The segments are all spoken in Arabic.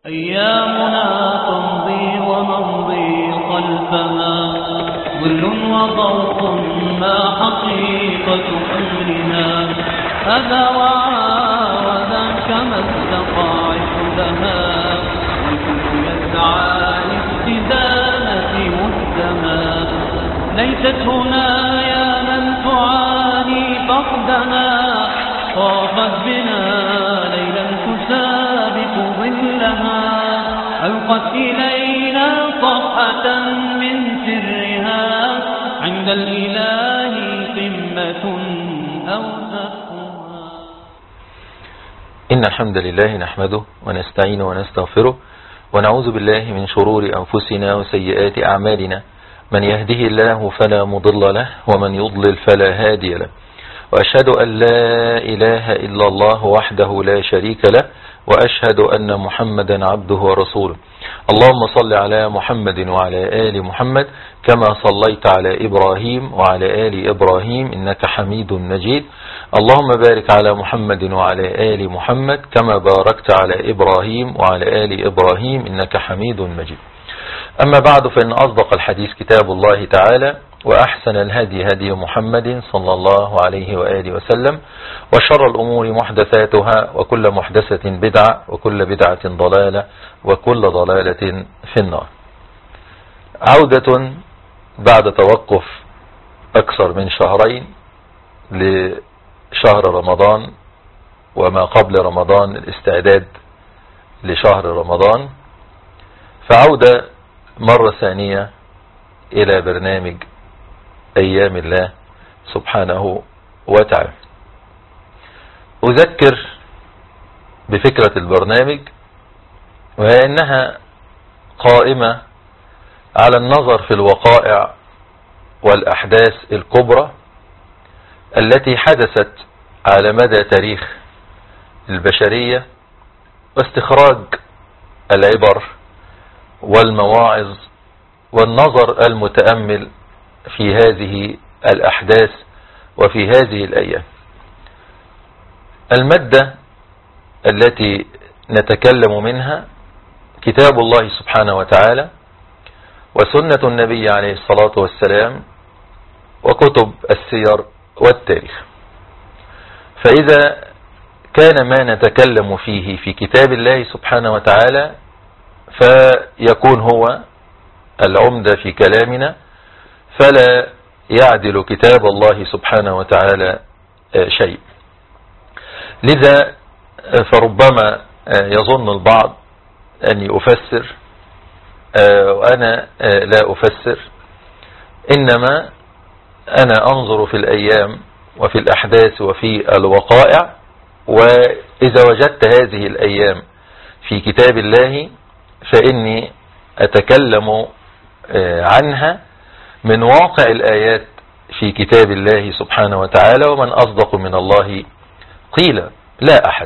أيامنا تمضي ونمضي خلفها ظل وضوء ما حقيقة أمرنا هذا وذاك ما استطاعت لها والكل يسعى لاستدامة مهدها ليست هنا يا من تعاني فقدنا طافت بنا ليلا تسابق ظلها ألقت إلينا صفحة من سرها عند الإله قمة أوثقها. إن الحمد لله نحمده ونستعين ونستغفره ونعوذ بالله من شرور أنفسنا وسيئات أعمالنا من يهده الله فلا مضل له ومن يضلل فلا هادي له وأشهد أن لا إله إلا الله وحده لا شريك له وأشهد أن محمدا عبده ورسوله. اللهم صل على محمد وعلى آل محمد كما صليت على إبراهيم وعلى آل إبراهيم إنك حميد مجيد. اللهم بارك على محمد وعلى آل محمد كما باركت على إبراهيم وعلى آل إبراهيم إنك حميد مجيد. أما بعد فإن أصدق الحديث كتاب الله تعالى وأحسن الهدي هدي محمد صلى الله عليه وآله وسلم وشر الأمور محدثاتها وكل محدثة بدعة وكل بدعة ضلالة وكل ضلالة في النار. عودة بعد توقف أكثر من شهرين لشهر رمضان وما قبل رمضان الاستعداد لشهر رمضان، فعودة مرة ثانية إلى برنامج أيام الله سبحانه وتعالى. أذكر بفكرة البرنامج وهي أنها قائمة على النظر في الوقائع والأحداث الكبرى التي حدثت على مدى تاريخ البشرية واستخراج العبر والمواعظ والنظر المتأمل في هذه الأحداث وفي هذه الأيام. المادة التي نتكلم منها كتاب الله سبحانه وتعالى وسنة النبي عليه الصلاة والسلام وكتب السير والتاريخ. فإذا كان ما نتكلم فيه في كتاب الله سبحانه وتعالى فيكون هو العمدة في كلامنا، فلا يعدل كتاب الله سبحانه وتعالى شيء. لذا فربما يظن البعض أني أفسر وأنا لا أفسر، إنما أنا أنظر في الأيام وفي الأحداث وفي الوقائع، وإذا وجدت هذه الأيام في كتاب الله فإني أتكلم عنها من واقع الآيات في كتاب الله سبحانه وتعالى، ومن أصدق من الله قيل لا أحد.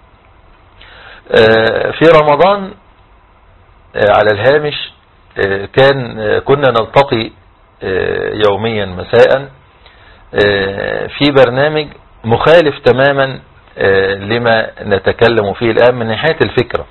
في رمضان على الهامش كنا نلتقي يوميا مساء في برنامج مخالف تماما لما نتكلم فيه الآن من ناحية الفكرة،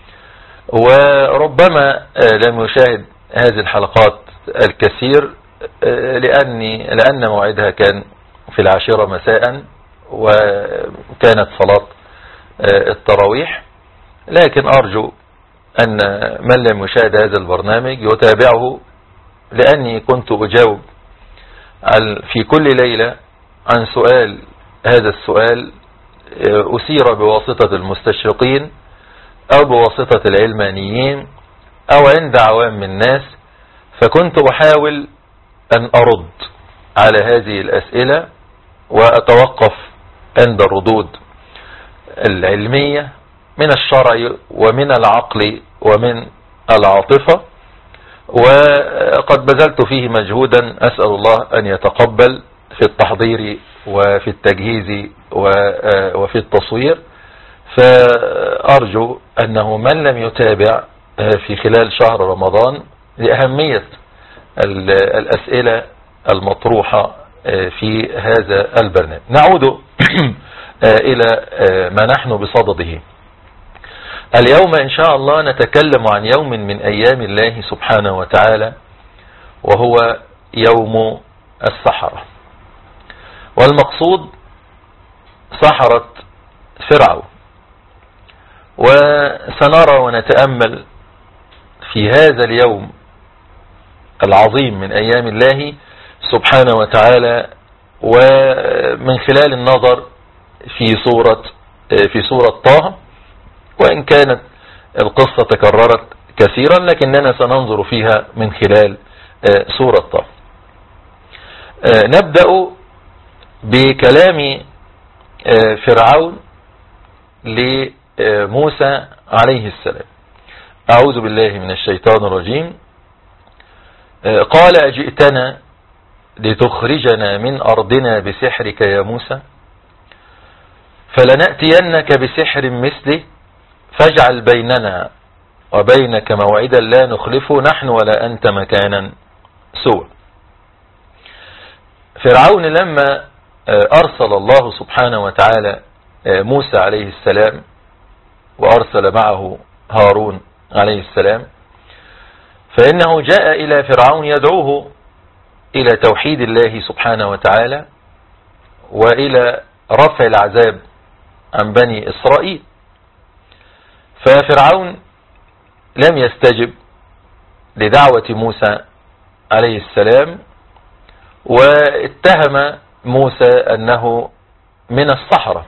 وربما لم يشاهد هذه الحلقات الكثير لأن موعدها كان في 10 مساء وكانت صلاة التراويح. لكن أرجو أن من لم يشاهد هذا البرنامج يتابعه، لأني كنت أجاوب في كل ليلة عن سؤال، هذا السؤال أثير بواسطة المستشرقين أو بواسطة العلمانيين أو عند عوام الناس، فكنت أحاول أن أرد على هذه الأسئلة وأتوقف عند الردود العلمية من الشرع ومن العقل ومن العاطفة، وقد بذلت فيه مجهودا أسأل الله أن يتقبل في التحضير وفي التجهيز وفي التصوير. فأرجو أنه من لم يتابع في خلال شهر رمضان لأهمية الأسئلة المطروحة في هذا البرنامج. نعود إلى ما نحن بصدده. اليوم إن شاء الله نتكلم عن يوم من أيام الله سبحانه وتعالى، وهو يوم السحرة. والمقصود سحرة فرعون. وسنرى ونتأمل في هذا اليوم العظيم من أيام الله سبحانه وتعالى، ومن خلال النظر في سورة طه، وإن كانت القصة تكررت كثيرا لكننا سننظر فيها من خلال سورة طه. نبدأ بكلام فرعون لموسى عليه السلام. أعوذ بالله من الشيطان الرجيم. قال أجئتنا لتخرجنا من أرضنا بسحرك يا موسى، فلنأتينك بسحر مثله فاجعل بيننا وبينك موعدا لا نخلفه نحن ولا أنت مكانا سوى. فرعون لما أرسل الله سبحانه وتعالى موسى عليه السلام وأرسل معه هارون عليه السلام، فإنه جاء إلى فرعون يدعوه إلى توحيد الله سبحانه وتعالى وإلى رفع العذاب عن بني إسرائيل. ففرعون لم يستجب لدعوة موسى عليه السلام، واتهم موسى أنه من السحرة.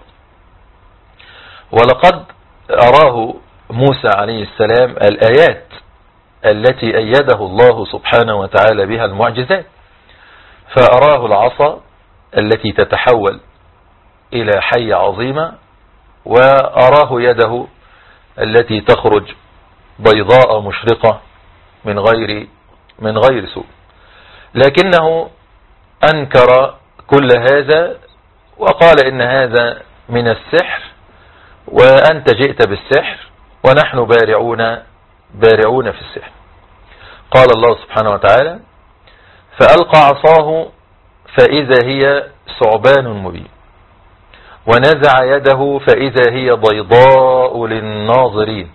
ولقد أراه موسى عليه السلام الآيات التي أيده الله سبحانه وتعالى بها المعجزات، فأراه العصا التي تتحول إلى حية عظيمة، وأراه يده التي تخرج بيضاء مشرقة من غير سوء. لكنه أنكر كل هذا وقال إن هذا من السحر، وأنت جئت بالسحر ونحن بارعون في السحر. قال الله سبحانه وتعالى: فألقى عصاه فإذا هي ثعبان مبين ونزع يده فإذا هي بيضاء للناظرين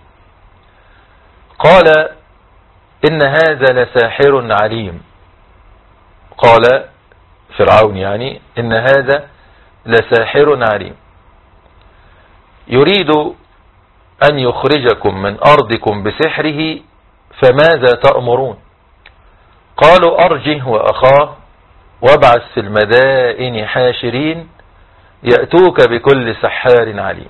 قال إن هذا لساحر عليم. قال فرعون يعني إن هذا لساحر عليم يريد أن يخرجكم من أرضكم بسحره فماذا تأمرون؟ قالوا أرجه وأخاه وابعث في المدائن حاشرين يأتوك بكل سحار عليم.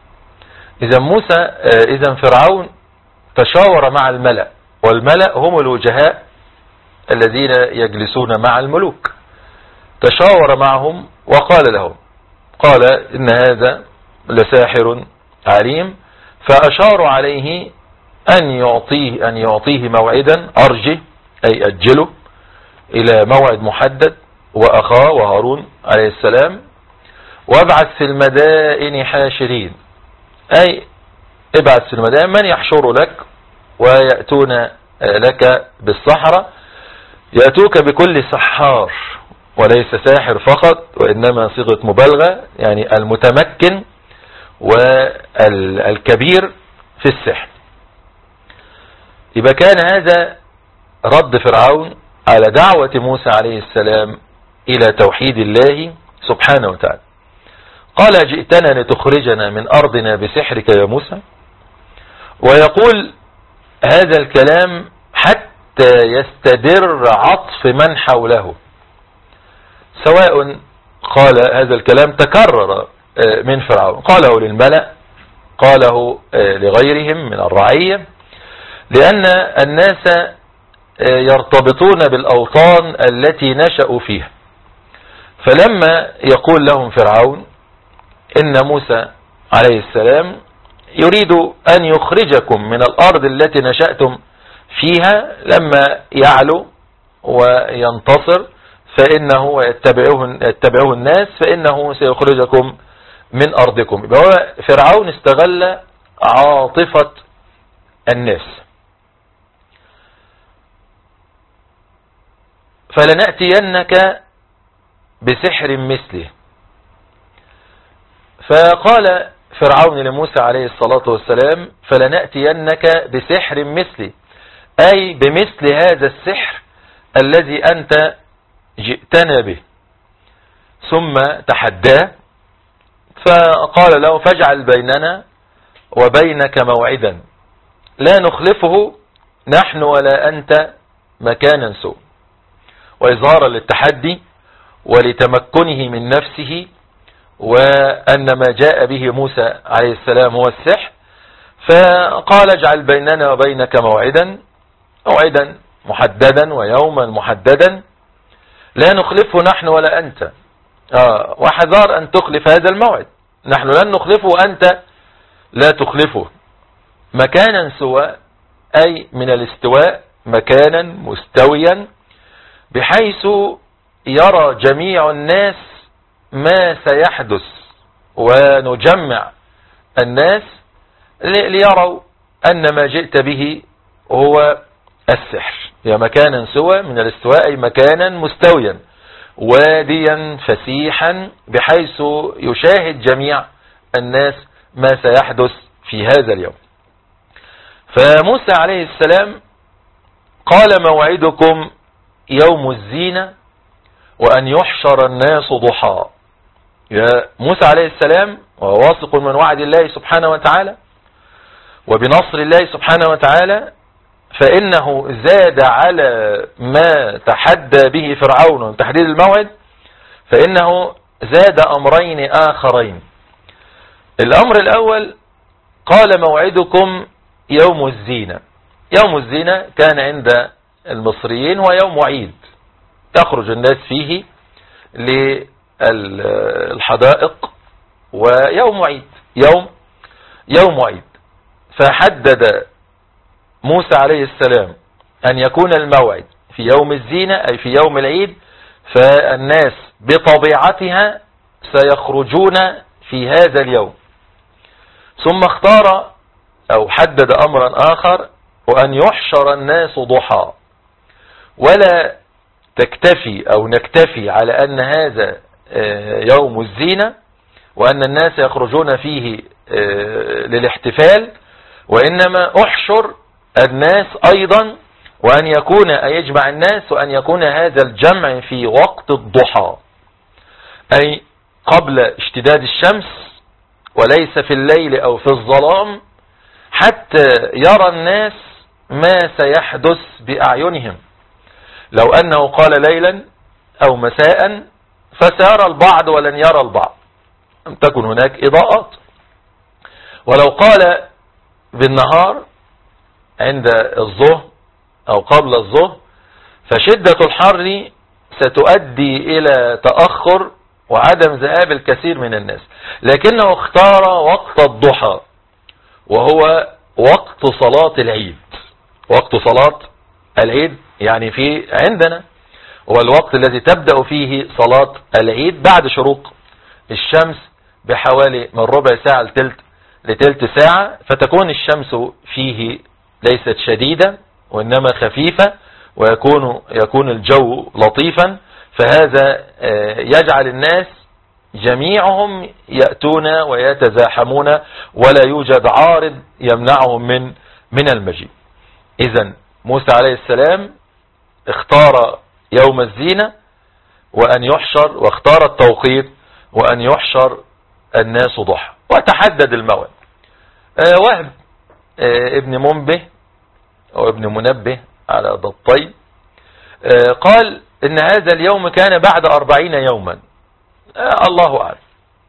إذا فرعون تشاور مع الملأ، والملأ هم الوجهاء الذين يجلسون مع الملوك. تشاور معهم وقال لهم، قال إن هذا لساحر عليم، فأشاروا عليه أن يعطيه موعدا أرجه أي أجله إلى موعد محدد، وأخاه وهارون عليه السلام، وابعث في المدائن حاشرين أي ابعث في المدائن من يحشر لك ويأتون لك بالسحرة، يأتوك بكل سحار، وليس ساحر فقط وإنما صيغة مبالغة، يعني المتمكن والكبير في السحر. يبقى كان هذا رد فرعون على دعوة موسى عليه السلام إلى توحيد الله سبحانه وتعالى. قال جئتنا لتخرجنا من أرضنا بسحرك يا موسى. ويقول هذا الكلام حتى يستدر عطف من حوله، سواء قال هذا الكلام تكرر من فرعون، قاله للملأ، قاله لغيرهم من الرعية، لأن الناس يرتبطون بالأوطان التي نشأوا فيها. فلما يقول لهم فرعون إن موسى عليه السلام يريد أن يخرجكم من الأرض التي نشأتم فيها، لما يعلو وينتصر فإنه يتبعه الناس فإنه سيخرجكم من أرضكم. يبقى هو فرعون استغل عاطفة الناس. فلنأتينك بسحر مثله. فقال فرعون لموسى عليه الصلاة والسلام: فلنأتينك بسحر مثلي، أي بمثل هذا السحر الذي أنت جئتنا به. ثم تحداه فقال له: فاجعل بيننا وبينك موعدا لا نخلفه نحن ولا أنت مكانا سوء. وإظهارا للتحدي ولتمكنه من نفسه، وأن ما جاء به موسى عليه السلام هو السحر، فقال: اجعل بيننا وبينك موعدا محددا ويوما محددا لا نخلفه نحن ولا أنت. وحذار أن تخلف هذا الموعد، نحن لن نخلفه وأنت لا تخلفه. مكانا سواء، أي من الاستواء، مكانا مستويا بحيث يرى جميع الناس ما سيحدث، ونجمع الناس ليروا أن ما جئت به هو السحر. يا مكانا سوى من الاستواء، أي مكانا مستويا واديا فسيحا بحيث يشاهد جميع الناس ما سيحدث في هذا اليوم. فموسى عليه السلام قال: موعدكم يوم الزينة وأن يحشر الناس ضحى. يا موسى عليه السلام وهو واثق من وعد الله سبحانه وتعالى وبنصر الله سبحانه وتعالى، فإنه زاد على ما تحدى به فرعون من تحديد الموعد، فإنه زاد أمرين آخرين. الأمر الأول قال: موعدكم يوم الزينة. يوم الزينة كان عند المصريين هو يوم عيد يخرج الناس فيه للحدائق، ويوم عيد يوم عيد. فحدد موسى عليه السلام أن يكون الموعد في يوم الزينة، أي في يوم العيد، فالناس بطبيعتها سيخرجون في هذا اليوم. ثم اختار أو حدد أمرا آخر، وأن يحشر الناس ضحى. ولا تكتفي أو نكتفي على أن هذا يوم الزينة وأن الناس يخرجون فيه للاحتفال، وإنما أحشر الناس أيضا، وأن يكون يجمع الناس، وأن يكون هذا الجمع في وقت الضحى، أي قبل اشتداد الشمس وليس في الليل أو في الظلام، حتى يرى الناس ما سيحدث بأعينهم. لو أنه قال ليلا أو مساء فسيرى البعض ولن يرى البعض، لم تكن هناك إضاءات. ولو قال بالنهار عند الظهر أو قبل الظهر فشدة الحر ستؤدي إلى تأخر وعدم ذهاب الكثير من الناس، لكنه اختار وقت الضحى، وهو وقت صلاة العيد. وقت صلاة العيد يعني في عندنا هو الوقت الذي تبدأ فيه صلاة العيد بعد شروق الشمس بحوالي من ربع ساعة لتلت ساعة، فتكون الشمس فيه ليست شديدة وإنما خفيفة، ويكون الجو لطيفا. فهذا يجعل الناس جميعهم يأتون ويتزاحمون ولا يوجد عارض يمنعهم من المجيء. إذن موسى عليه السلام اختار يوم الزينة وأن يحشر، واختار التوقيت وأن يحشر الناس ضحى، وتحدد الموعد. وهب ابن منبه أو ابن منبه على ضبطي قال إن هذا اليوم كان بعد 40 يوما. الله أعلم.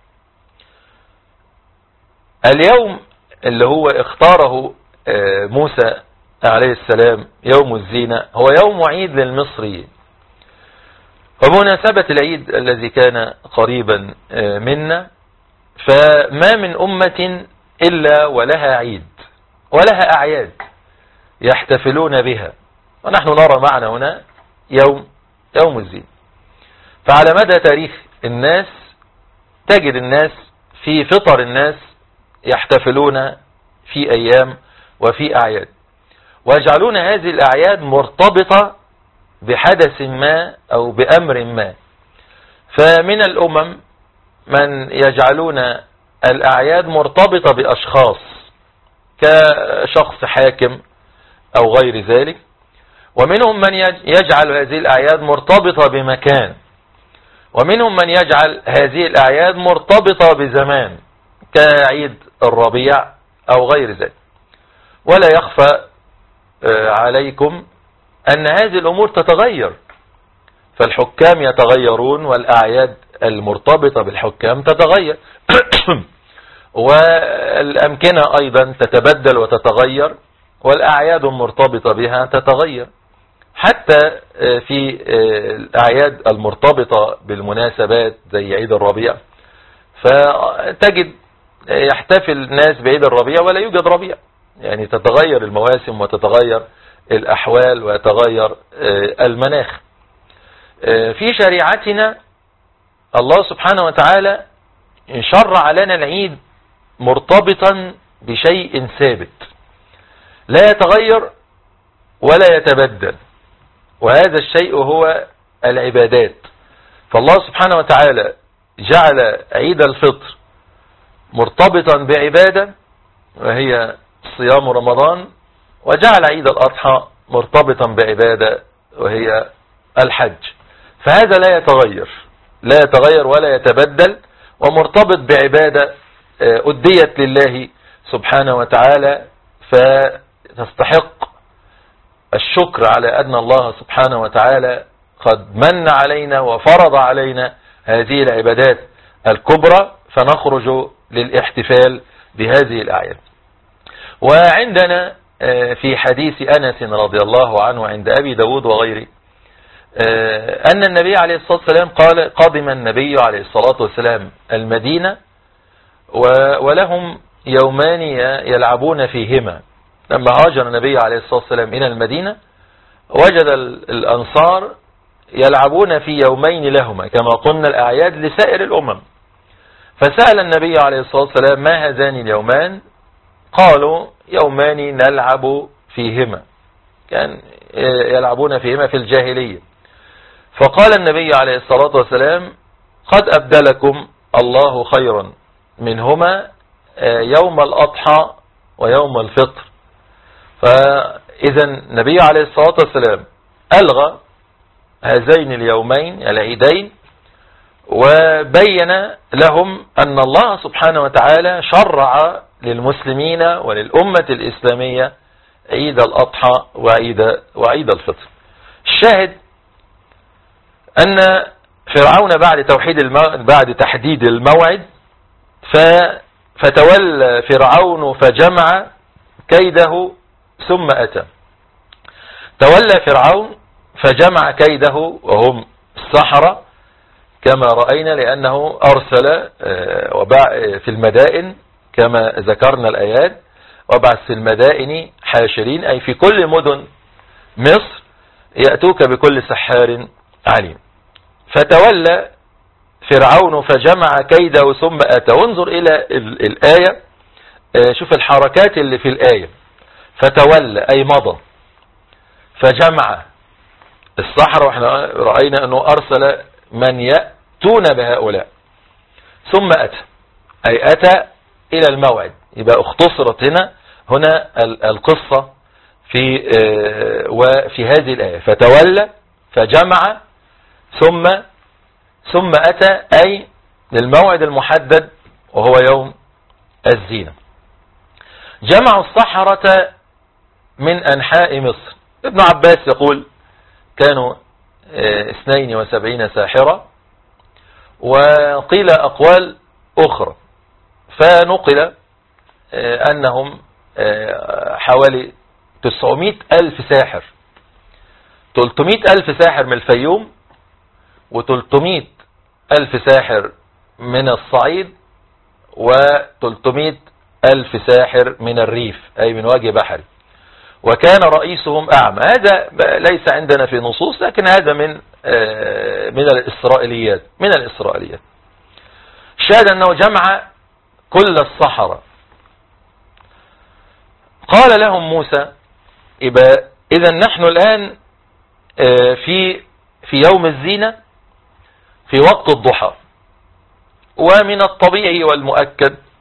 اليوم اللي هو اختاره موسى عليه السلام يوم الزينة هو يوم عيد للمصريين، وبمناسبة العيد الذي كان قريبا منا، فما من أمة إلا ولها عيد ولها أعياد يحتفلون بها، ونحن نرى معنا هنا يوم الزينة. فعلى مدى تاريخ الناس تجد الناس في فطر الناس يحتفلون في أيام وفي أعياد، ويجعلون هذه الأعياد مرتبطة بحدث ما أو بأمر ما. فمن الأمم من يجعلون الأعياد مرتبطة بأشخاص كشخص حاكم أو غير ذلك، ومنهم من يجعل هذه الأعياد مرتبطة بمكان، ومنهم من يجعل هذه الأعياد مرتبطة بزمان كعيد الربيع أو غير ذلك. ولا يخفى عليكم أن هذه الأمور تتغير، فالحكام يتغيرون والأعياد المرتبطة بالحكام تتغير والأمكنة أيضا تتبدل وتتغير، والأعياد المرتبطة بها تتغير، حتى في الأعياد المرتبطة بالمناسبات زي عيد الربيع، فتجد يحتفل الناس بعيد الربيع ولا يوجد ربيع، يعني تتغير المواسم وتتغير الأحوال ويتغير المناخ. في شريعتنا الله سبحانه وتعالى شرع لنا العيد مرتبطا بشيء ثابت لا يتغير ولا يتبدل، وهذا الشيء هو العبادات. فالله سبحانه وتعالى جعل عيد الفطر مرتبطا بعبادة وهي صيام رمضان، وجعل عيد الأضحى مرتبطا بعبادة وهي الحج. فهذا لا يتغير ولا يتبدل، ومرتبط بعبادة أديت لله سبحانه وتعالى، فتستحق الشكر على أن الله سبحانه وتعالى قد من علينا وفرض علينا هذه العبادات الكبرى، فنخرج للاحتفال بهذه الأعياد. وعندنا في حديث أنس رضي الله عنه عند أبي داود وغيره أن النبي عليه الصلاة والسلام قال: قدم النبي عليه الصلاة والسلام المدينة ولهم يومان يلعبون فيهما. لما هاجر النبي عليه الصلاة والسلام إلى المدينة وجد الأنصار يلعبون في يومين لهما كما قلنا الأعياد لسائر الأمم، فسأل النبي عليه الصلاة والسلام: ما هذان اليومان؟ قالوا: يومان نلعب فيهما، كان يلعبون فيهما في الجاهلية. فقال النبي عليه الصلاة والسلام: قد أبدلكم الله خيرا منهما يوم الأضحى ويوم الفطر. فإذا النبي عليه الصلاة والسلام ألغى هذين اليومين العيدين، وبين لهم أن الله سبحانه وتعالى شرع للمسلمين وللأمة الإسلامية عيد الأضحى وعيد الفطر. الشاهد أن فرعون بعد تحديد الموعد فتولى فرعون فجمع كيده ثم أتى. تولى فرعون فجمع كيده وهم السحرة كما رأينا، لأنه أرسل في المدائن كما ذكرنا الآيات: وابعث في المدائن حاشرين، أي في كل مدن مصر يأتوك بكل سحار عليم. فتولى فرعون فجمع كيده ثم أتى. وانظر إلى الآية، شوف الحركات اللي في الآية: فتولى أي مضى، فجمع السحرة، واحنا رأينا أنه أرسل من يأتون بهؤلاء، ثم أتى أي أتى إلى الموعد. يبقى اختصرت هنا القصة وفي هذه الآية: فتولى فجمع ثم أتى، أي للموعد المحدد وهو يوم الزينة. جمعوا السحرة من أنحاء مصر. ابن عباس يقول كانوا 72 ساحرة، وقيل أقوال أخرى، فنقل أنهم حوالي 900,000 ساحر، 300,000 ساحر من الفيوم، و300,000 ساحر من الصعيد، و300,000 ساحر من الريف أي من وجه بحري، وكان رئيسهم أعمى. هذا ليس عندنا في نصوص، لكن هذا من الإسرائيليات. شاهد أنه جمع كل السحرة. قال لهم موسى: إذا نحن الآن في يوم الزينة في وقت الضحى، ومن الطبيعي والمؤكد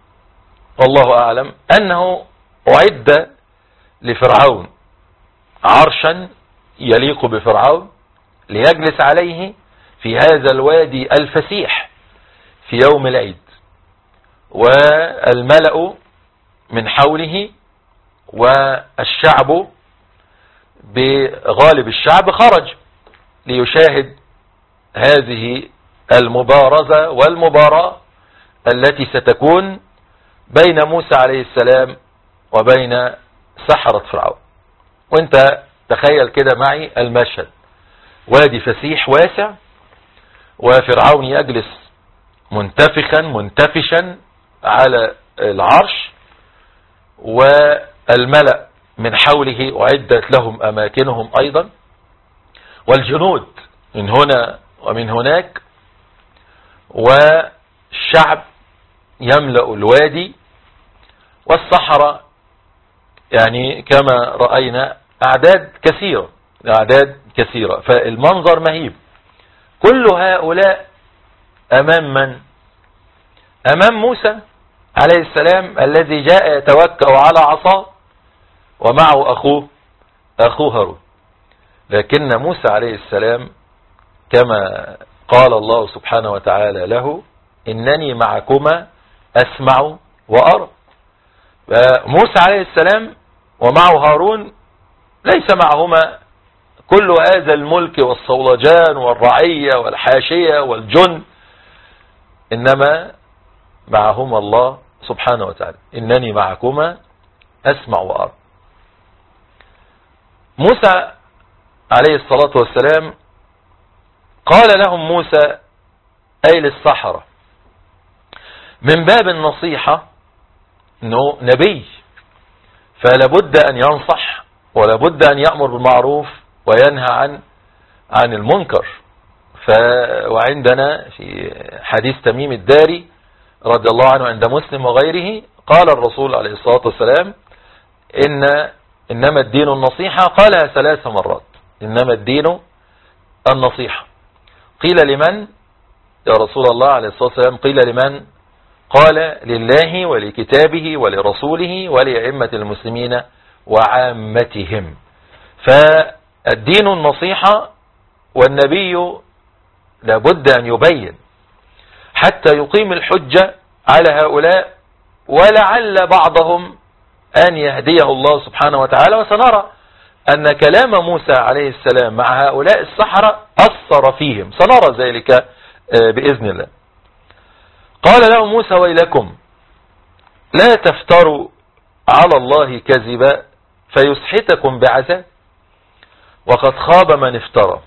والله أعلم أنه أعد لفرعون عرشا يليق بفرعون ليجلس عليه في هذا الوادي الفسيح في يوم العيد، والملأ من حوله والشعب بغالب الشعب خرج ليشاهد هذه المبارزة والمباراة التي ستكون بين موسى عليه السلام وبين سحرة فرعون. وانت تخيل كده معي المشهد، وادي فسيح واسع وفرعون يجلس منتفشا على العرش، والملأ من حوله أعدت لهم أماكنهم أيضا، والجنود من هنا ومن هناك، والشعب يملأ الوادي، والسحرة يعني كما رأينا أعداد كثيرة، فالمنظر مهيب. كل هؤلاء أمام من؟ أمام موسى عليه السلام الذي جاء يتوكأ على عصاه ومعه أخوه هارون. لكن موسى عليه السلام كما قال الله سبحانه وتعالى له: إنني معكما أسمع وأرى. موسى عليه السلام ومعه هارون ليس معهما كل هذا الملك والصولجان والرعية والحاشية والجند، إنما معهما الله سبحانه وتعالى: إنني معكما أسمع وأرى. موسى عليه الصلاة والسلام قال لهم موسى أي للسحرة من باب النصيحة، إنه نبي فلابد أن ينصح ولابد أن يأمر بالمعروف وينهى عن المنكر. وعندنا في حديث تميم الداري رضي الله عنه عند مسلم وغيره قال الرسول عليه الصلاة والسلام: إنما الدين النصيحة. قالها 3 مرات: إنما الدين النصيحة. قيل لمن يا رسول الله عليه الصلاة والسلام؟ قيل لمن؟ قال: لله ولكتابه ولرسوله ولأئمة المسلمين وعامتهم. فالدين النصيحة، والنبي لابد أن يبين حتى يقيم الحجة على هؤلاء، ولعل بعضهم أن يهديه الله سبحانه وتعالى. وسنرى أن كلام موسى عليه السلام مع هؤلاء السحرة أثر فيهم، سنرى ذلك بإذن الله. قال لهم موسى: ويلكم لا تفتروا على الله كذبا فيسحتكم بعذاب وقد خاب من افترى.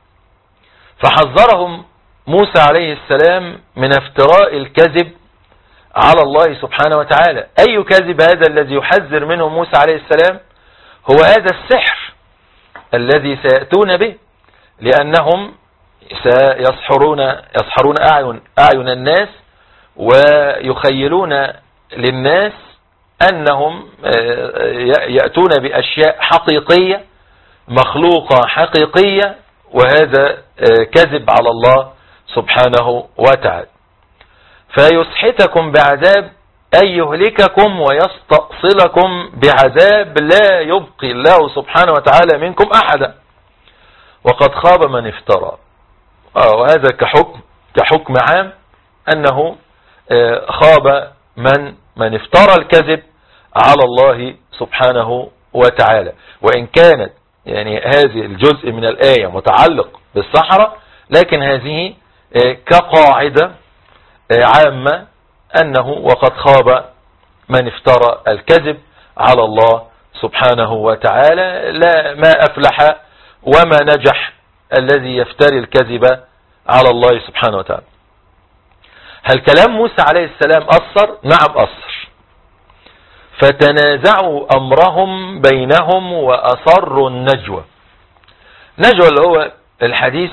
فحذرهم موسى عليه السلام من افتراء الكذب على الله سبحانه وتعالى. أي كذب هذا الذي يحذر منه موسى عليه السلام؟ هو هذا السحر الذي سيأتون به، لأنهم سيسحرون أعين الناس، ويخيلون للناس أنهم يأتون بأشياء حقيقية مخلوقة حقيقية، وهذا كذب على الله سبحانه وتعالى. فيسحتكم بعذاب أي يهلككم ويستأصلكم بعذاب لا يبقي الله سبحانه وتعالى منكم أحدا وقد خاب من افترى. وهذا كحكم عام أنه خاب من افترى الكذب على الله سبحانه وتعالى. وإن كانت يعني هذه الجزء من الآية متعلق بالسحرة، لكن هذه كقاعدة عامة أنه وقد خاب من افترى الكذب على الله سبحانه وتعالى. لا ما أفلح وما نجح الذي يفتري الكذب على الله سبحانه وتعالى. هل كلام موسى عليه السلام أثر؟ نعم أثر. فتنازعوا أمرهم بينهم وأصروا النجوى. نجوى اللي هو الحديث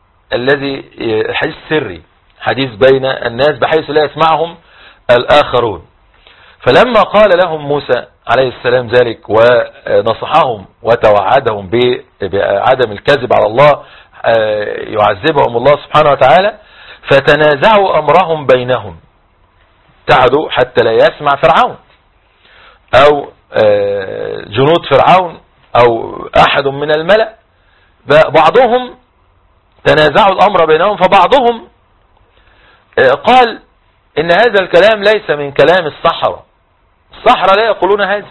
السري، حديث بين الناس بحيث لا يسمعهم الآخرون. فلما قال لهم موسى عليه السلام ذلك ونصحهم وتوعدهم بعدم الكذب على الله يعذبهم الله سبحانه وتعالى، فتنازعوا أمرهم بينهم. ابتعدوا حتى لا يسمع فرعون أو جنود فرعون أو أحد من الملأ. بعضهم تنازعوا الأمر بينهم، فبعضهم قال إن هذا الكلام ليس من كلام السحرة، السحرة لا يقولون هذا،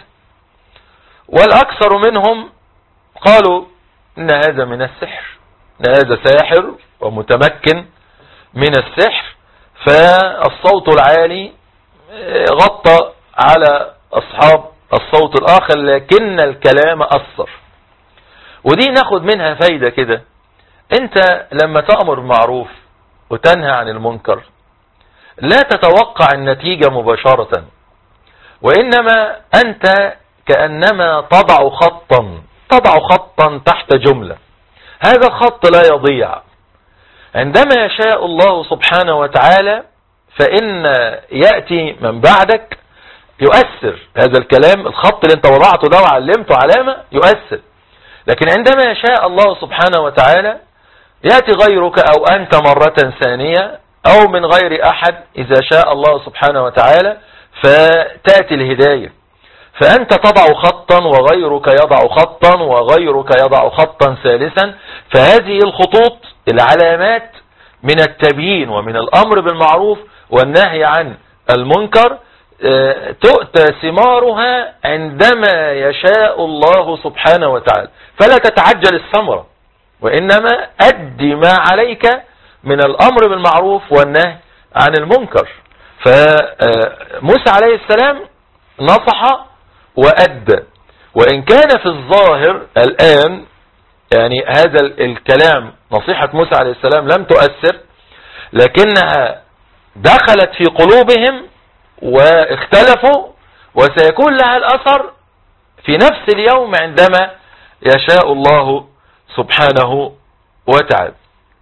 والأكثر منهم قالوا إن هذا من السحر، إن هذا ساحر ومتمكن من السحر، فالصوت العالي غطى على أصحاب الصوت الآخر لكن الكلام أثر. ودي ناخد منها فايدة كده، انت لما تأمر بالمعروف وتنهى عن المنكر لا تتوقع النتيجة مباشرة، وإنما أنت كأنما تضع خطا تحت جملة، هذا الخط لا يضيع. عندما يشاء الله سبحانه وتعالى فإن يأتي من بعدك يؤثر هذا الكلام، الخط اللي انت وضعته ده وعلمته علامة يؤثر. لكن عندما يشاء الله سبحانه وتعالى يأتي غيرك أو أنت مرة ثانية أو من غير أحد إذا شاء الله سبحانه وتعالى، فتأتي الهداية. فأنت تضع خطا وغيرك يضع خطا وغيرك يضع خطا ثالثا، فهذه الخطوط العلامات من التبيين ومن الأمر بالمعروف والنهي عن المنكر تؤتى ثمارها عندما يشاء الله سبحانه وتعالى. فلا تتعجل الثمرة، وإنما أدي ما عليك من الأمر بالمعروف والنهي عن المنكر. فموسى عليه السلام نصح وأدى، وإن كان في الظاهر الآن يعني هذا الكلام نصيحة موسى عليه السلام لم تؤثر، لكنها دخلت في قلوبهم واختلفوا، وسيكون لها الأثر في نفس اليوم عندما يشاء الله سبحانه وتعالى.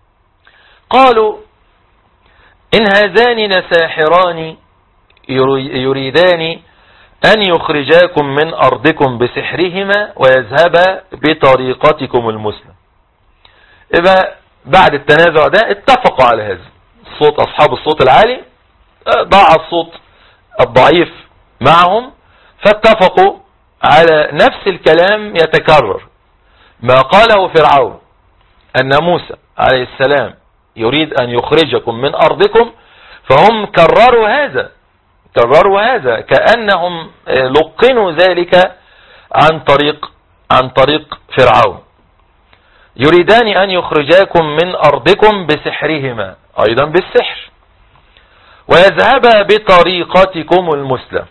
قالوا إن هذان لساحران يريدان أن يخرجاكم من أرضكم بسحرهما ويذهبا بطريقتكم المثلى. إذا بعد التنازع ده اتفقوا على هذا الصوت، أصحاب الصوت العالي ضاع الصوت الضعيف معهم، فاتفقوا على نفس الكلام يتكرر، ما قاله فرعون أن موسى عليه السلام يريد أن يخرجكم من أرضكم، فهم كرروا هذا كأنهم لقنوا ذلك عن طريق فرعون. يريدان أن يخرجاكم من أرضكم بسحرهما، أيضا بالسحر، ويذهبا بطريقتكم المثلى.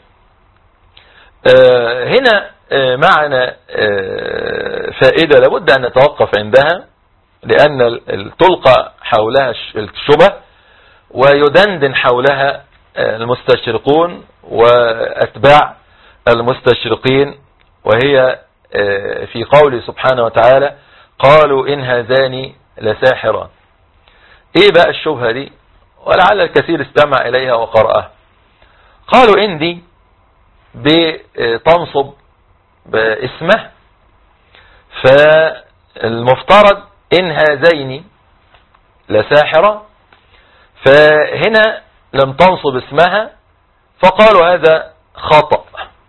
هنا معنا فائدة لابد أن نتوقف عندها، لأن تلقى حولها الشبه ويدندن حولها المستشرقون وأتباع المستشرقين، وهي في قوله سبحانه وتعالى قالوا إن هذان لساحران. إيه بقى الشبهة دي؟ ولعل الكثير استمع إليها وقرأها. قالوا إن دي بتنصب باسمه، فالمفترض إن هذين لساحرة، فهنا لم تنصب اسمها، فقالوا هذا خطأ.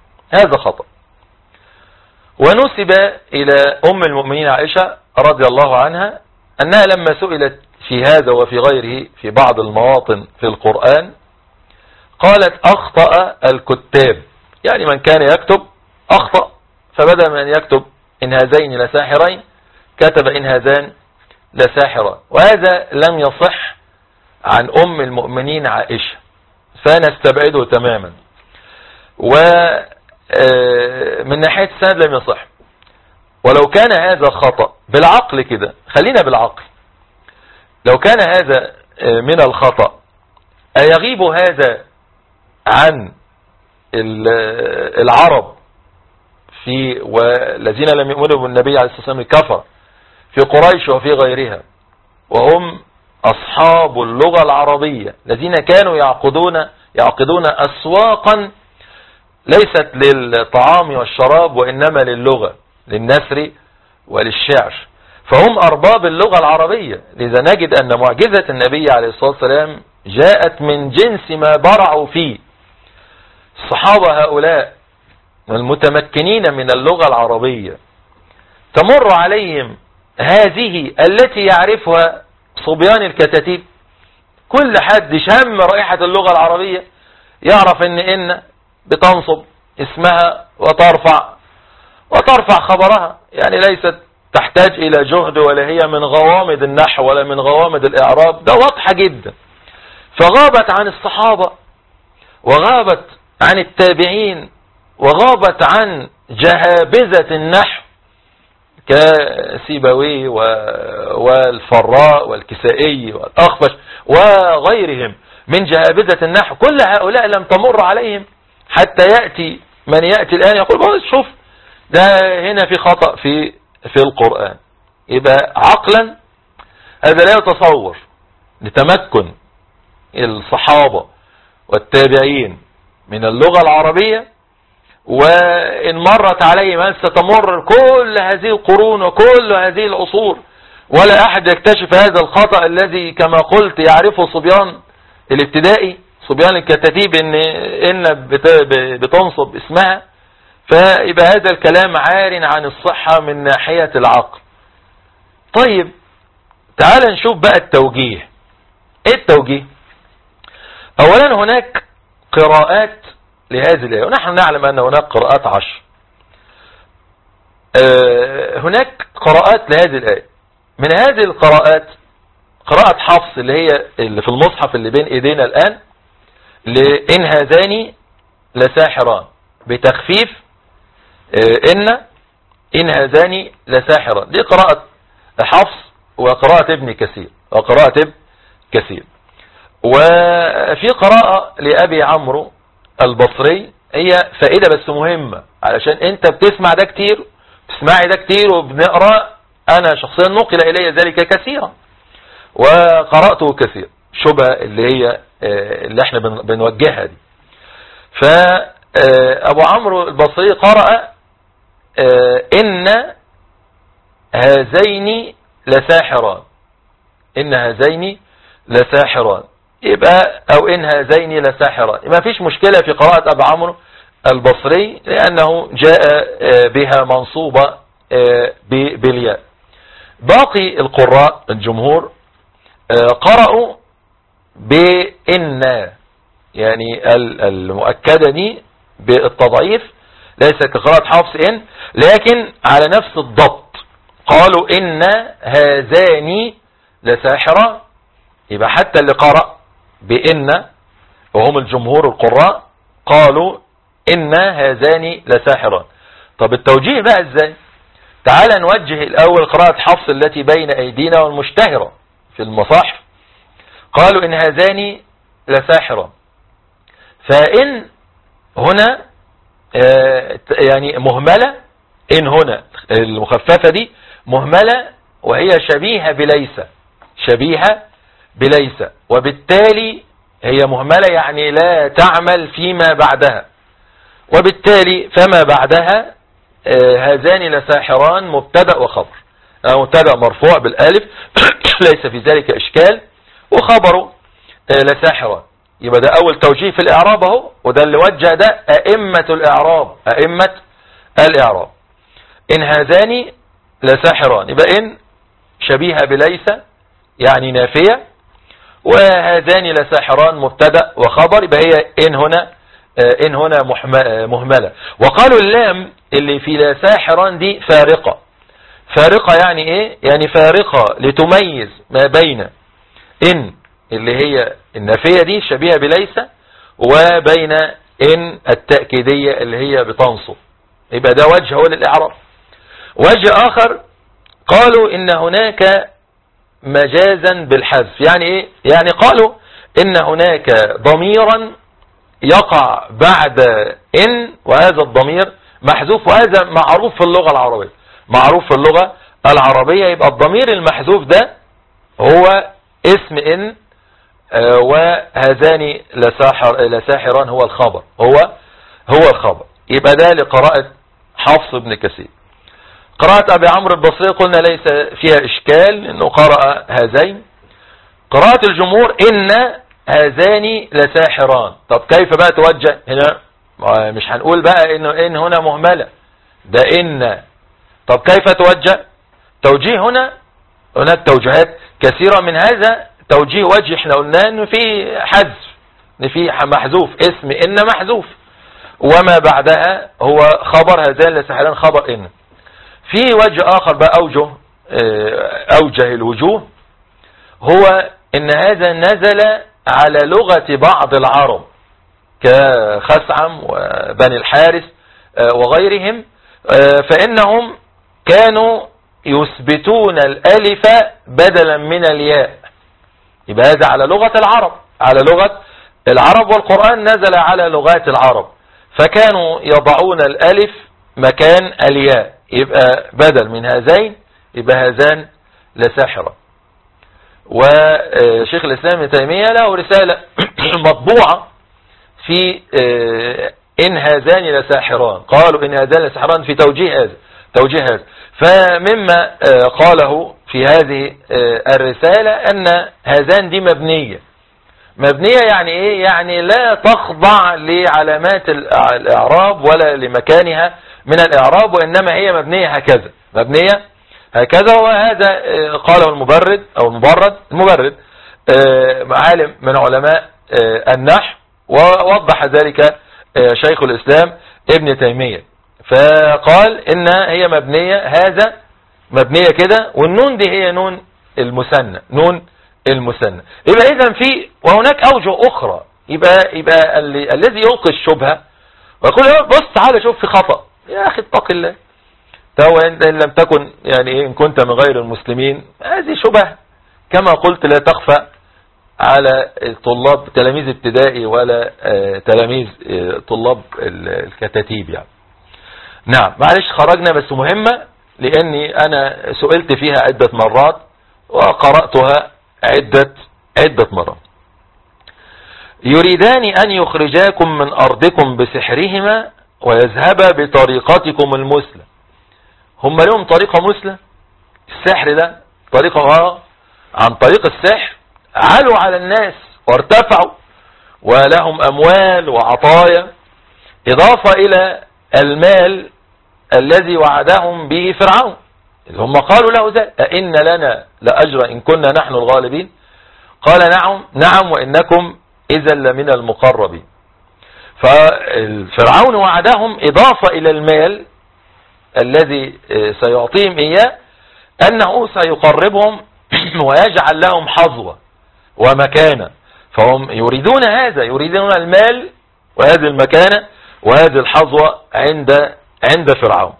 ونسب إلى أم المؤمنين عائشة رضي الله عنها أنها لما سئلت في هذا وفي غيره في بعض المواطن في القرآن قالت أخطأ الكتاب، يعني من كان يكتب أخطأ، فبدأ من يكتب إن هذين لساحرين كتب إن هذان لساحران، وهذا لم يصح عن أم المؤمنين عائشة، فنستبعده تماما. ومن ناحية السند لم يصح. ولو كان هذا خطأ بالعقل كده، خلينا بالعقل، لو كان هذا من الخطأ أيغيب هذا عن العرب والذين لم يؤمنوا بالنبي عليه الصلاة والسلام الكفر في قريش وفي غيرها، وهم أصحاب اللغة العربية الذين كانوا يعقدون أسواقا ليست للطعام والشراب وإنما للغة، للنثر وللشعر، فهم أرباب اللغة العربية. لذا نجد أن معجزة النبي عليه الصلاة والسلام جاءت من جنس ما برعوا فيه الصحابة هؤلاء المتمكنين من اللغة العربية تمر عليهم هذه التي يعرفها صبيان الكتاتيب؟ كل حد شم رائحة اللغة العربية يعرف إن بتنصب اسمها وترفع خبرها، يعني ليست تحتاج إلى جهد، ولا هي من غوامض النحو ولا من غوامض الإعراب، ده واضحة جدا. فغابت عن الصحابة وغابت عن التابعين وغابت عن جهابذة النحو كسيبويه والفراء والكسائي والأخفش وغيرهم من جهابذة النحو. كل هؤلاء لم تمر عليهم، حتى يأتي من يأتي الآن يقول بس شوف ده هنا في خطأ في القرآن. يبقى عقلا هذا لا يتصور لتمكن الصحابة والتابعين من اللغة العربية، وإن مرت عليهم هل ستمر كل هذه القرون وكل هذه العصور ولا أحد يكتشف هذا الخطأ الذي كما قلت يعرفه صبيان الابتدائي، صبيان الكتاتيب، إن بتنصب اسمها. فيبقى هذا الكلام عار عن الصحة من ناحية العقل. طيب تعال نشوف بقى التوجيه. ايه التوجيه؟ اولا هناك قراءات لهذه الآية، ونحن نعلم أن هناك قراءات 10. هناك قراءات لهذه الآية. من هذه القراءات قراءة حفص اللي في المصحف اللي بين ايدينا الآن، لإن هذان لساحران، بتخفيف إن هذان لساحران. دي قراءة حفص وقراءة ابن كثير. وفي قراءة لأبي عمرو البصري، هي فائدة بس مهمة، علشان انت بتسمع ده كتير، تسمعي ده كتير وبنقرأ. انا شخصيا نقل الي ذلك كثيرا وقرأته كثير، شبهة اللي احنا بنوجهها دي. فأبو عمرو البصري قرأ إن هذين لساحران، يبقى او ان هذين لساحران. ما فيش مشكلة في قراءة ابو عمرو البصري، لانه جاء بها منصوبة بالياء. باقي القراء الجمهور قرأوا بإن، يعني المؤكدة دي بالتضعيف، ليس كقراءة حفص إن، لكن على نفس الضبط. قالوا إن هذان لساحران. يبقى حتى اللي قرأ بإن وهم الجمهور القراء قالوا إن هذان لساحران. طب التوجيه بقى ازاي؟ تعال نوجه الأول قراءة حفص التي بين أيدينا والمشتهرة في المصاحف. قالوا إن هذان لساحران، فإن هنا يعني مهملة، إن هنا المخففة دي مهملة، وهي شبيهة بليس، وبالتالي هي مهملة، يعني لا تعمل فيما بعدها، وبالتالي فما بعدها هذان لساحران مبتدأ وخبر. مبتدأ مرفوع بالالف ليس في ذلك اشكال، وخبره لساحران. يبقى ده اول توجيه في الاعراب اهو، وده اللي وجه ده ائمة الاعراب. ان هذان لساحران، يبقى ان شبيهة بليس يعني نافية، وهذان لساحران مبتدأ وخبر، يبقى هي ان هنا مهملة. وقالوا اللام اللي في لساحران دي فارقة يعني ايه؟ يعني فارقة لتميز ما بين ان اللي هي النافية دي شبيهة بليس، وبين ان التأكيدية اللي هي بتنصب. يبقى ده وجه هو للإعراب. وجه آخر قالوا ان هناك مجازا بالحذف. يعني ايه؟ يعني قالوا ان هناك ضميرا يقع بعد ان، وهذا الضمير محذوف، وهذا معروف في اللغة العربية. يبقى الضمير المحذوف ده هو اسم ان، وهذان لساحران هو الخبر، هو الخبر. يبقى ده لقراءة حفص بن كثير. قراءة أبي عمرو البصري قلنا ليس فيها إشكال إنه قرأ هذين. قراءة الجمهور إن هذان لساحران. طب كيف بقى توجه هنا؟ مش هنقول بقى إن هنا مهملة، ده إن. طب كيف توجه؟ توجيه هناك توجيهات كثيرة، من هذا توجيه وجه احنا قلنا إنه في حذف، إن في محذوف، اسم إن محذوف، وما بعدها هو خبر هذان لساحران، خبر إن. في وجه آخر بقى، أوجه الوجوه، هو إن هذا نزل على لغة بعض العرب كخثعم وبني الحارث وغيرهم، فإنهم كانوا يثبتون الألف بدلا من الياء. يبقى هذا على لغة العرب، على لغة العرب، والقرآن نزل على لغات العرب، فكانوا يضعون الألف مكان الياء، يبقى بدل من هذين يبقى هذان لساحرة. وشيخ الإسلام ابن تيمية له رسالة مطبوعة في إن هذان لساحران، قالوا إن هذان لساحران في توجيه هذا. فمما قاله في هذه الرسالة أن هذان دي مبنية يعني إيه؟ يعني لا تخضع لعلامات الإعراب ولا لمكانها من الإعراب، وإنما هي مبنية هكذا. وهذا قاله المبرد عالم من علماء النحو، ووضح ذلك شيخ الإسلام ابن تيمية، فقال إن هي مبنية كده، والنون دي هي نون المثنى. يبقى إذن وهناك أوجه أخرى. يبقى الذي يلقي الشبهة ويقول بص تعالى شوف في خطأ، يا أخي اتق الله، إن لم تكن يعني إن كنت من غير المسلمين، هذه شبهة كما قلت لا تخفى على تلاميذ ابتدائي ولا تلاميذ طلاب الكتاتيب يعني. نعم معلش خرجنا، بس مهمة لأني أنا سئلت فيها عدة مرات وقرأتها عدة مرات. يريدان أن يخرجاكم من أرضكم بسحرهما ويذهبا بطريقتكم المثلى. هم لهم طريقة مثلى؟ السحر ده طريقة عن طريق السحر علوا على الناس وارتفعوا، ولهم أموال وعطايا، إضافة إلى المال الذي وعدهم به فرعون. هم قالوا له ذلك أئن لنا لأجر إن كنا نحن الغالبين، قال نعم وإنكم إذا لمن المقربين. فالفرعون وعدهم إضافة إلى المال الذي سيعطيهم إياه أنه سيقربهم ويجعل لهم حظوة ومكانة، فهم يريدون يريدون المال وهذه المكانة وهذه الحظوة عند فرعون.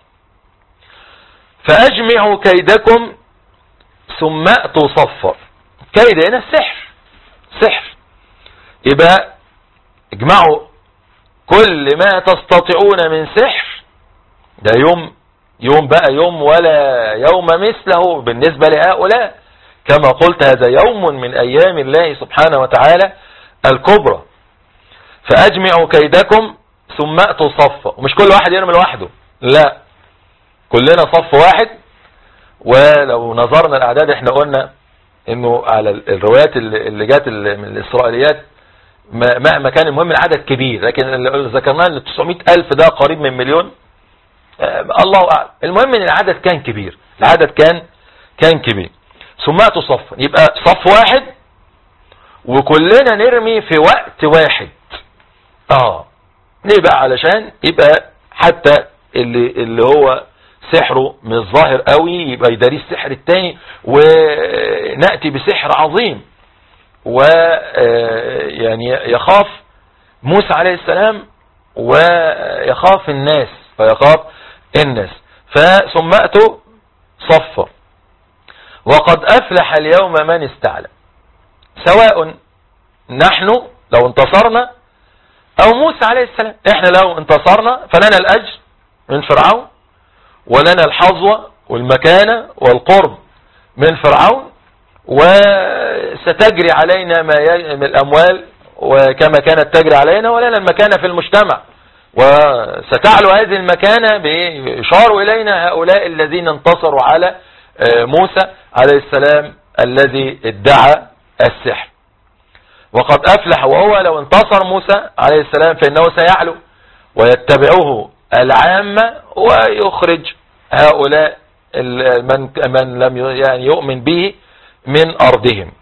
فأجمعوا كيدكم ثم أتوا صفا. كيد هنا سحر، يبقى اجمعوا كل ما تستطيعون من سحر. ده يوم ولا يوم مثله بالنسبة لهؤلاء، كما قلت هذا يوم من أيام الله سبحانه وتعالى الكبرى. فأجمعوا كيدكم ثم أتوا صفا، ومش كل واحد يرمي لوحده، لا كلنا صف واحد. ولو نظرنا الأعداد احنا قلنا انه على الروايات اللي جات من الإسرائيليات مهما كان المهم العدد كبير، لكن اللي ذكرناه ان 900,000 ده قريب من مليون، الله أعلم. المهم ان العدد كان كبير، كان كبير. ثم أتوا صفا، يبقى صف واحد وكلنا نرمي في وقت واحد. ليه بقى؟ علشان يبقى حتى اللي هو سحره مش ظاهر قوي يبقى يداري السحر التاني، ونأتي بسحر عظيم. ويعني يخاف موسى عليه السلام ويخاف الناس، فثم أتوا صفا وقد أفلح اليوم من استعلم. سواء نحن لو انتصرنا أو موسى عليه السلام، احنا لو انتصرنا فلنا الأجر من فرعون ولنا الحظوة والمكانة والقرب من فرعون، وستجري علينا من الأموال وكما كانت تجري علينا، ولنا المكانة في المجتمع، وستعلو هذه المكانة بإشارة إلينا هؤلاء الذين انتصروا على موسى عليه السلام الذي ادعى السحر. وقد أفلح، وهو لو انتصر موسى عليه السلام فإنه سيعلو ويتبعه العامة ويخرج هؤلاء من لم يعني يؤمن به من أرضهم.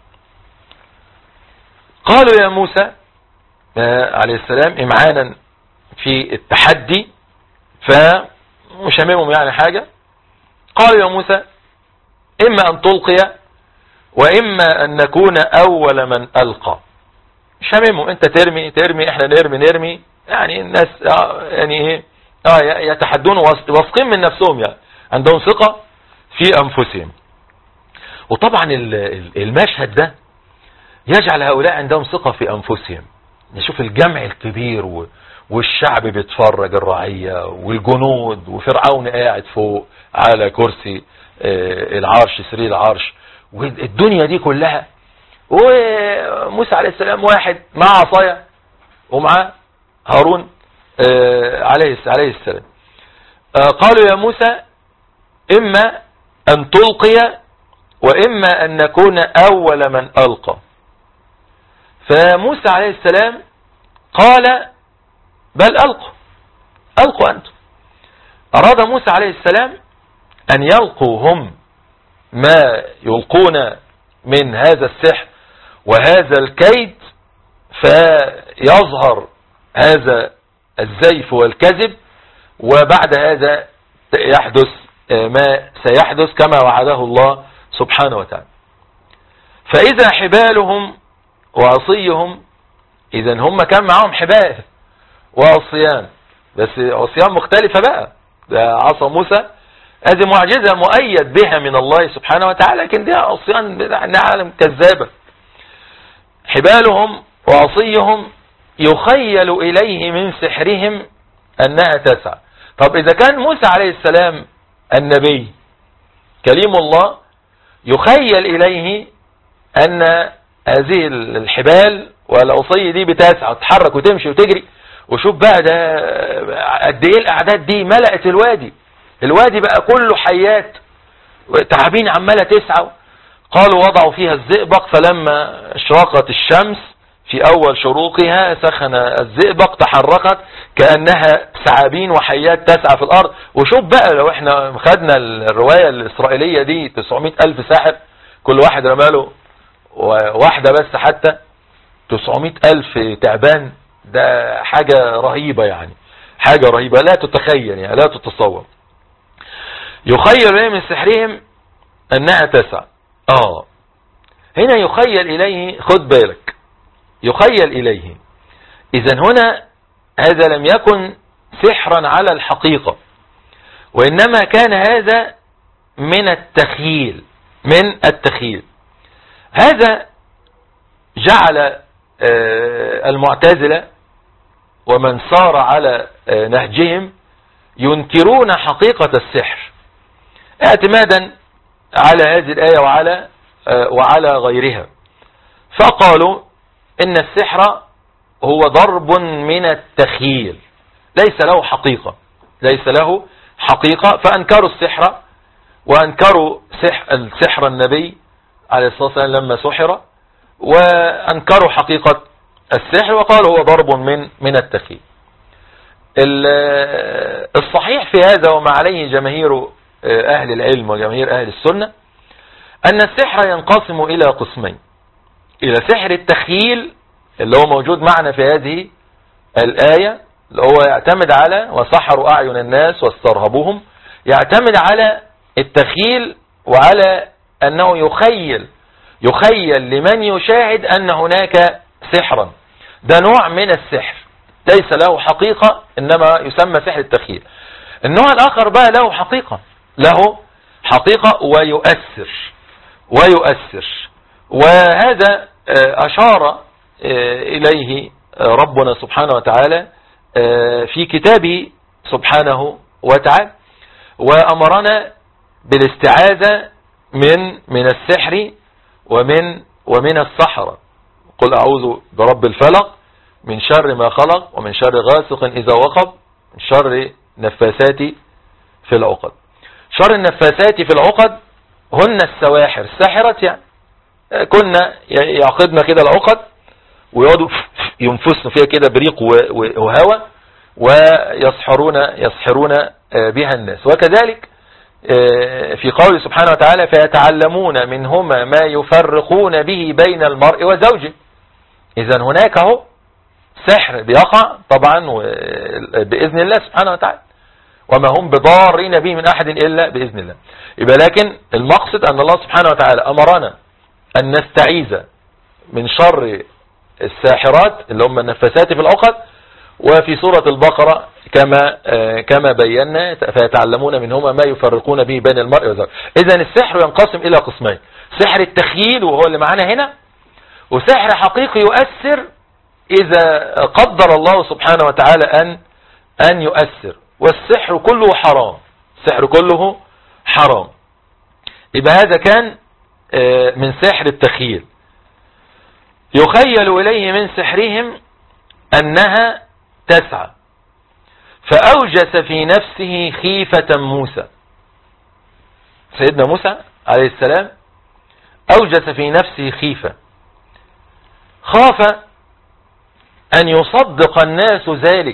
قالوا يا موسى عليه السلام إمعانا في التحدي، فمش هممهم يعني حاجة. قالوا يا موسى إما أن تلقي وإما أن نكون أول من ألقى. مش هممهم، أنت ترمي إحنا نرمي يعني الناس يعني يتحدون واثقين من نفسهم، يعني عندهم ثقة في أنفسهم. وطبعا المشهد ده يجعل هؤلاء عندهم ثقة في أنفسهم. نشوف الجمع الكبير والشعب بيتفرج، الرعية والجنود، وفرعون قاعد فوق على كرسي العرش، سرير العرش، والدنيا دي كلها، وموسى عليه السلام واحد مع عصايا ومعاه هارون عليه السلام. قالوا يا موسى إما أن تلقي وإما أن نكون أول من ألقى. فموسى عليه السلام قال بل ألقوا أنتم. أراد موسى عليه السلام أن يلقوا هم ما يلقون من هذا السحر وهذا الكيد، فيظهر هذا الزيف والكذب، وبعد هذا يحدث ما سيحدث كما وعده الله سبحانه وتعالى. فإذا حبالهم وعصيهم، إذا هم كان معهم حبال وعصيان، بس عصيان مختلفة بقى. ده عصا موسى هذه معجزة مؤيد بها من الله سبحانه وتعالى، لكن دي عصيان نعلم كذابة. حبالهم وعصيهم يخيل إليه من سحرهم أنها تسعى. طب إذا كان موسى عليه السلام النبي كليم الله، يخيل إليه أن هذه الحبال والعصي دي بتسعى وتتحرك وتمشي وتجري. وشوف بقى ده قد ايه الأعداد دي ملأت الوادي بقى كله حيات تعابين عمالة تسعى. قالوا وضعوا فيها الزئبق، فلما اشرقت الشمس في أول شروقها سخن الزئبق، تحركت كأنها ثعابين وحيات تسعى في الأرض. وشوف بقى لو احنا خدنا الرواية الإسرائيلية دي 900,000 ساحر، كل واحد رماله واحدة بس، حتى 900,000 تعبان، ده حاجة رهيبة، يعني حاجة رهيبة لا تتخيل، يعني لا تتصور. يخيل إليه من سحرهم أنها تسعى. هنا يخيل إليه، خد بالك، يخيل إليه. إذن هنا هذا لم يكن سحرا على الحقيقة، وإنما كان هذا من التخيل. هذا جعل المعتزلة ومن صار على نهجهم ينكرون حقيقة السحر اعتمادا على هذه الآية وعلى غيرها. فقالوا إن السحر هو ضرب من التخيل، ليس له حقيقة. فأنكروا السحر، وأنكروا السحر النبي عليه الصلاة والسلام لما سحر، وأنكروا حقيقة السحر وقالوا هو ضرب من التخيل. الصحيح في هذا وما عليه جماهير أهل العلم وجماهير أهل السنة أن السحر ينقسم إلى قسمين: إلى سحر التخيل اللي هو موجود معنا في هذه الآية، اللي هو يعتمد على وسحروا أعين الناس واسترهبوهم، يعتمد على التخيل وعلى أنه يخيل لمن يشاهد أن هناك سحرا. ده نوع من السحر ليس له حقيقة، إنما يسمى سحر التخيل. النوع الآخر بقى له حقيقة ويؤثر. وهذا أشار إليه ربنا سبحانه وتعالى في كتابه سبحانه وتعالى، وأمرنا بالاستعاذة من السحر ومن السحرة. قل أعوذ برب الفلق من شر ما خلق ومن شر غاسق إذا وقب من شر نفاثات في العقد. شر النفاثات في العقد هن السواحر، الساحرات يعني. كنا يعقدنا كده العقد ويقعدوا ينفسنا فيها كده بريق وهواء، ويسحرون بها الناس. وكذلك في قوله سبحانه وتعالى فيتعلمون منهما ما يفرقون به بين المرء وزوجه. إذن هناك هو سحر بيقع طبعا بإذن الله سبحانه وتعالى، وما هم بضارين به من أحد إلا بإذن الله. يبقى لكن المقصد أن الله سبحانه وتعالى أمرنا أن نستعيذ من شر الساحرات اللي هم النفاسات في العقد. وفي سورة البقرة كما بينا فيتعلمون منهما ما يفرقون به بين المرء وزوجه. إذن السحر ينقسم إلى قسمين: سحر التخييل وهو اللي معانا هنا، وسحر حقيقي يؤثر إذا قدر الله سبحانه وتعالى أن يؤثر. والسحر كله حرام، السحر كله حرام. يبقى هذا كان من سحر التخييل. يخيل إليه من سحرهم أنها تسعى فأوجس في نفسه خيفة موسى. سيدنا موسى عليه السلام أوجس في نفسه خيفة، خاف أن يصدق الناس ذلك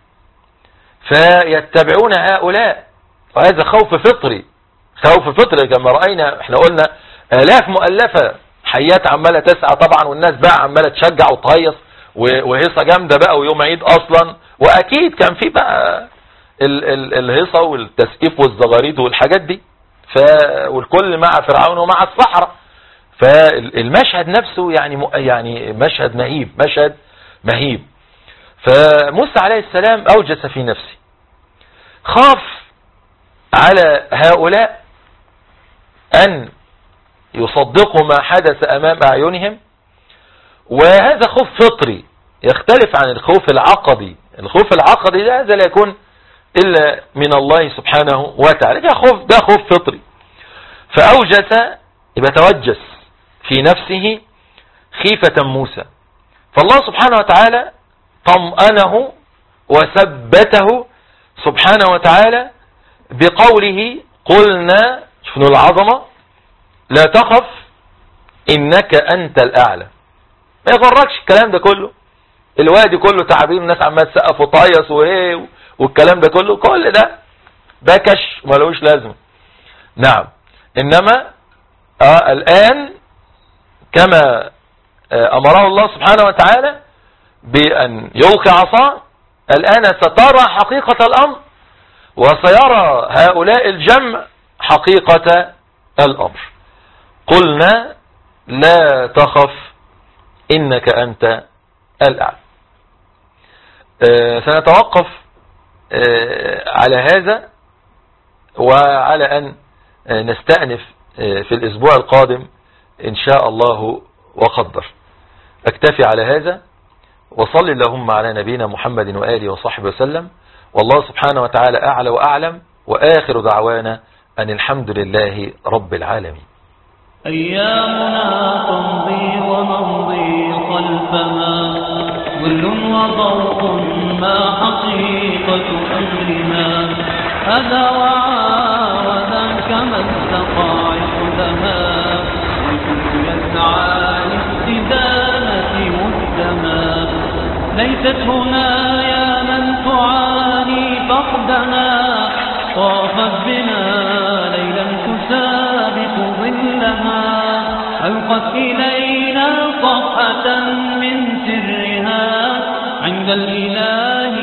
فيتبعون هؤلاء. وهذا خوف فطري، خوف فطري كما رأينا. احنا قلنا آلاف مؤلفة، حيات عمالة تسعى طبعا، والناس بقى عمالة تشجع وتهيص وهيصة جامدة بقى، ويوم عيد أصلا. وأكيد كان في بقى الهيصة والتسقيف والزغاريد والحاجات دي، والكل مع فرعون ومع الصحراء. فالمشهد نفسه يعني مشهد مهيب، مشهد مهيب. فموسى عليه السلام أوجس في نفسه، خاف على هؤلاء أن يصدقوا ما حدث أمام أعينهم. وهذا خوف فطري يختلف عن الخوف العقدي. الخوف العقدي ده هذا لا يكون إلا من الله سبحانه وتعالى، ده خوف فطري. فأوجس يبقى توجس في نفسه خيفة موسى، فالله سبحانه وتعالى طمأنه وثبته سبحانه وتعالى بقوله قلنا، شوفوا العظمة، لا تخف إنك أنت الأعلى. ما يغركش الكلام ده كله، الوادي كله تعابين، الناس عمال تسقف وتهيص والكلام ده كله، كل ده كش ملوش لازمه. نعم، إنما الآن كما أمره الله سبحانه وتعالى بأن يلقي عصاه، الآن سترى حقيقة الأمر، وسيرى هؤلاء الجمع حقيقة الأمر. قلنا لا تخف إنك أنت الأعلى. سنتوقف على هذا، وعلى أن نستأنف في الأسبوع القادم إن شاء الله وقدر. أكتفي على هذا، وصل اللهم على نبينا محمد وآله وصحبه وسلم، والله سبحانه وتعالى أعلى وأعلم، وآخر دعوانا أن الحمد لله رب العالمين. أيامنا تمضي ونمضي خلفها، ظل وضوء ما حقيقة أمرنا، هذا وذاك ما الزقائق لها، والكل يسعى لاستدامة مهتما. ليست هنا يا من تعاني فقدنا، طافت بنا ليلا تسابق ظلها، ألقت إلينا صفحة من سرها عند الإله.